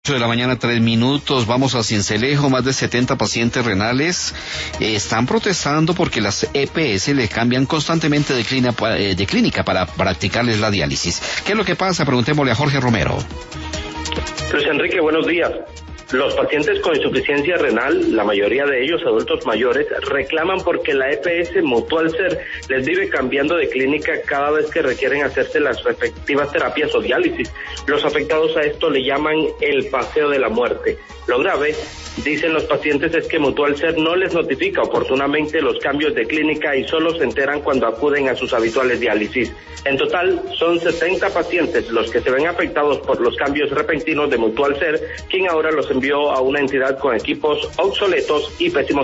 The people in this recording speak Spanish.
De la mañana, 3 minutos. Vamos a Cincelejo. Más de 70 pacientes renales están protestando porque las EPS le cambian constantemente de clínica para practicarles la diálisis. ¿Qué es lo que pasa? Preguntémosle a Jorge Romero. Luis Enrique, buenos días. Los pacientes con insuficiencia renal, la mayoría de ellos adultos mayores, reclaman porque la EPS Mutual Ser les vive cambiando de clínica cada vez que requieren hacerse las respectivas terapias o diálisis. Los afectados a esto le llaman el paseo de la muerte. Lo grave, dicen los pacientes, es que Mutual Ser no les notifica oportunamente los cambios de clínica y solo se enteran cuando acuden a sus habituales diálisis. En total, son 70 pacientes los que se ven afectados por los cambios repentinos de Mutual Ser, quien ahora los envió a una entidad con equipos obsoletos y pésimos